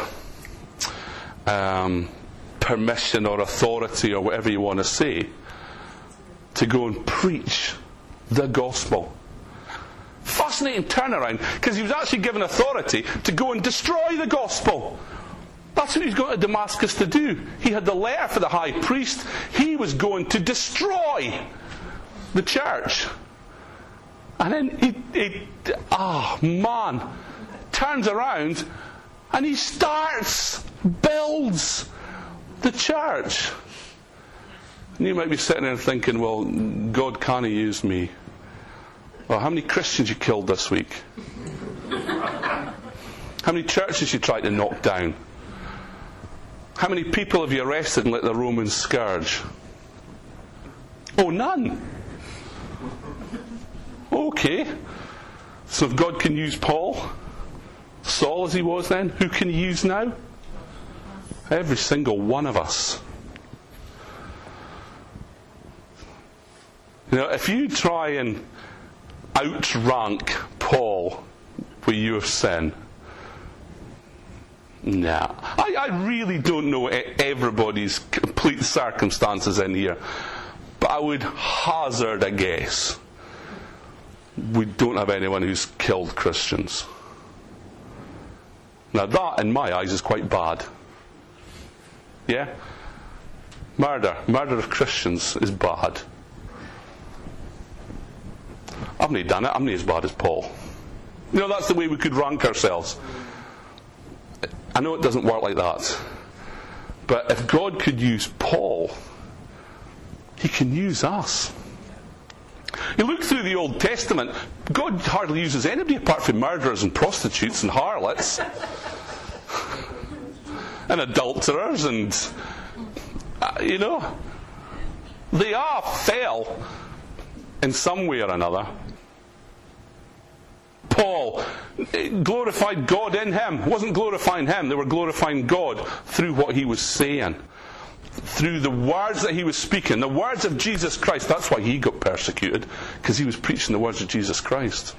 um, permission or authority or whatever you want to say to go and preach the gospel. Fascinating turnaround, because he was actually given authority to go and destroy the gospel. That's what he was going to Damascus to do. He had the letter for the high priest. He was going to destroy the church. And then he, he ah, man, turns around and he starts, builds the church. And you might be sitting there thinking, well, God can't use me. Well, how many Christians you killed this week? How many churches you tried to knock down? How many people have you arrested and let the Romans scourge? Oh, none. Okay. So if God can use Paul, Saul as he was then, who can he use now? Every single one of us. You know, if you try and outrank Paul with your sin, nah. I, I really don't know everybody's complete circumstances in here, but I would hazard a guess we don't have anyone who's killed Christians. Now that, in my eyes, is quite bad. Yeah? Murder. Murder of Christians is bad. I've not done it. I'm not as bad as Paul. You know, that's the way we could rank ourselves. I know it doesn't work like that. But if God could use Paul He can use us. You look through the Old Testament, God hardly uses anybody apart from murderers and prostitutes and harlots and adulterers and, uh, you know, they all fell in some way or another. Paul glorified God in him. Wasn't glorifying him, they were glorifying God through what he was saying, through the words that he was speaking, the words of Jesus Christ. That's why he got persecuted, because he was preaching the words of Jesus Christ.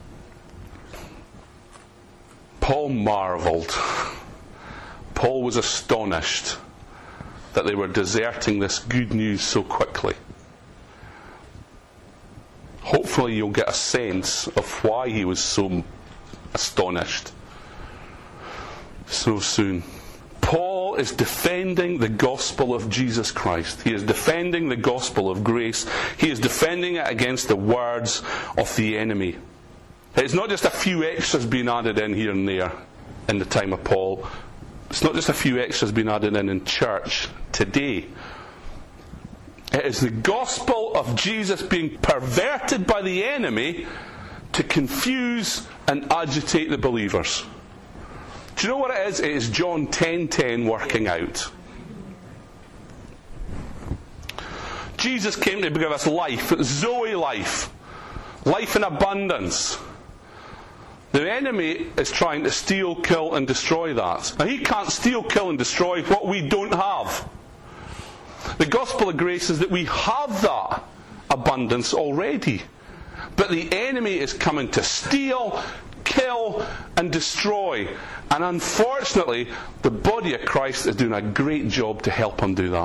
Paul marveled. Paul was astonished that they were deserting this good news so quickly. Hopefully you'll get a sense of why he was so astonished so soon. Paul is defending the gospel of Jesus Christ. He is defending the gospel of grace. He is defending it against the words of the enemy. It's not just a few extras being added in here and there in the time of Paul. It's not just a few extras being added in in church today. It is the gospel of Jesus being perverted by the enemy to confuse and agitate the believers. Do you know what it is? It is John ten ten working out. Jesus came to give us life, Zoe life, life in abundance. The enemy is trying to steal, kill and destroy that. Now he can't steal, kill and destroy what we don't have. The gospel of grace is that we have that abundance already. But the enemy is coming to steal, kill and destroy. And unfortunately, the body of Christ is doing a great job to help him do that.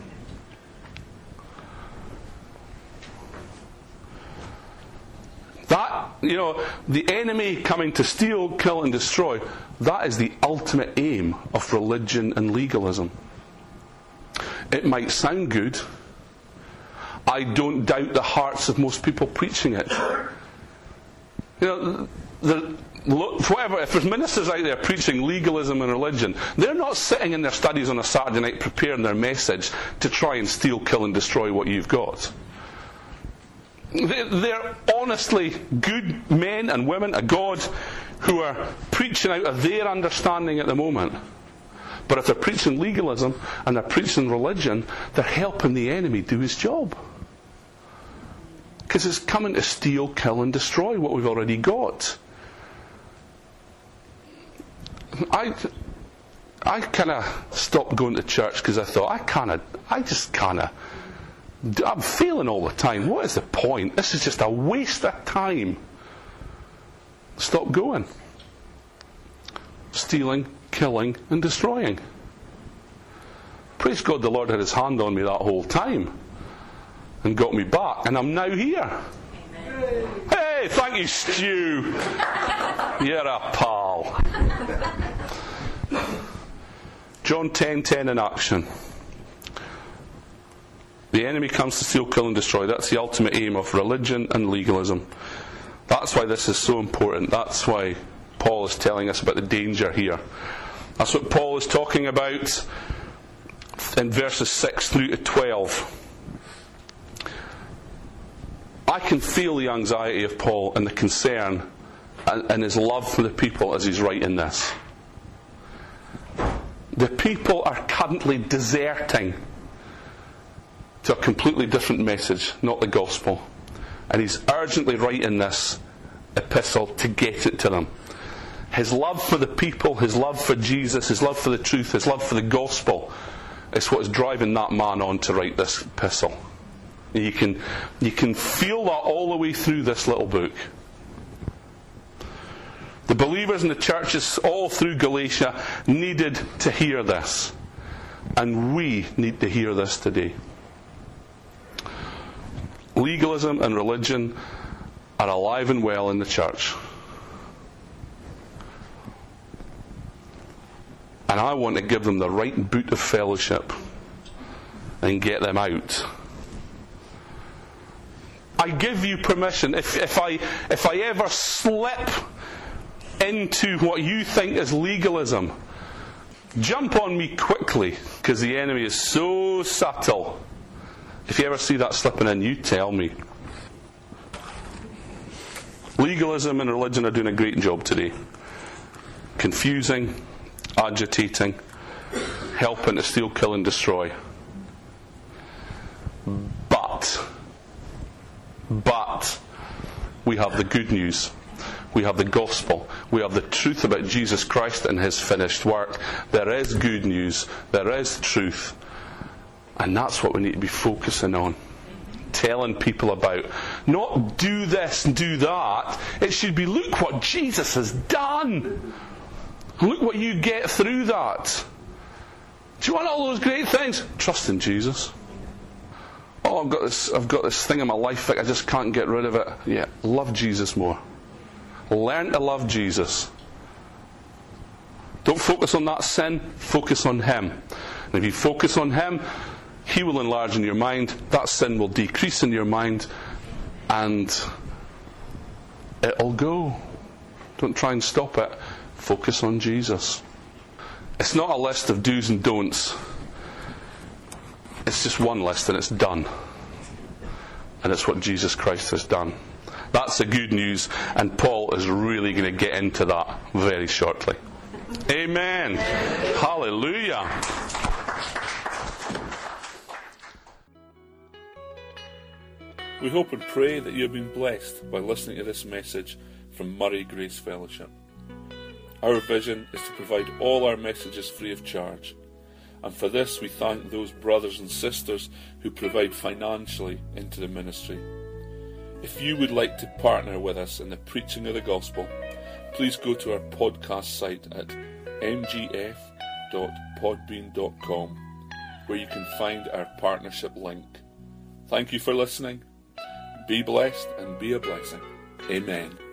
That, you know, the enemy coming to steal, kill and destroy, that is the ultimate aim of religion and legalism. It might sound good. I don't doubt the hearts of most people preaching it. You know, the, whatever, if there's ministers out there preaching legalism and religion, they're not sitting in their studies on a Saturday night preparing their message to try and steal, kill and destroy what you've got. They're honestly good men and women of God who are preaching out of their understanding at the moment. But if they're preaching legalism and they're preaching religion, they're helping the enemy do his job. Because it's coming to steal, kill and destroy what we've already got. I I kind of stopped going to church because I thought, I kind of, I just kind of, I'm failing all the time. What is the point? This is just a waste of time. Stop going. Stealing, killing and destroying. Praise God, the Lord had his hand on me that whole time and got me back, and I'm now here. Amen. Hey, thank you, Stu. You're a pal. John ten ten in action. The enemy comes to steal, kill and destroy. That's the ultimate aim of religion and legalism. That's why this is so important. That's why Paul is telling us about the danger here. That's what Paul is talking about in verses six through to twelve. I can feel the anxiety of Paul and the concern and, and his love for the people as he's writing this. The people are currently deserting to a completely different message, not the gospel. And he's urgently writing this epistle to get it to them. His love for the people, his love for Jesus, his love for the truth, his love for the gospel is what is driving that man on to write this epistle. And you can, you can feel that all the way through this little book. The believers in the churches all through Galatia needed to hear this. And we need to hear this today. Legalism and religion are alive and well in the church. And I want to give them the right boot of fellowship and get them out. I give you permission, if, if I if I ever slip into what you think is legalism, jump on me quickly, because the enemy is so subtle If you ever see that slipping in, you tell me. Legalism and religion are doing a great job today. Confusing, agitating, helping to steal, kill and destroy. But, but, we have the good news. We have the gospel. We have the truth about Jesus Christ and his finished work. There is good news. There is truth. And that's what we need to be focusing on. Telling people about. Not do this and do that. It should be, look what Jesus has done. Look what you get through that. Do you want all those great things? Trust in Jesus. Oh, I've got this, I've got this thing in my life that I just can't get rid of it. Yeah, love Jesus more. Learn to love Jesus. Don't focus on that sin, focus on him. And if you focus on him, he will enlarge in your mind, that sin will decrease in your mind, and it'll go. Don't try and stop it. Focus on Jesus. It's not a list of do's and don'ts. It's just one list and it's done. And it's what Jesus Christ has done. That's the good news, and Paul is really going to get into that very shortly. Amen. Hallelujah. We hope and pray that you have been blessed by listening to this message from Murray Grace Fellowship. Our vision is to provide all our messages free of charge, and for this we thank those brothers and sisters who provide financially into the ministry. If you would like to partner with us in the preaching of the gospel, please go to our podcast site at m g f dot podbean dot com, where you can find our partnership link. Thank you for listening. Be blessed and be a blessing. Amen.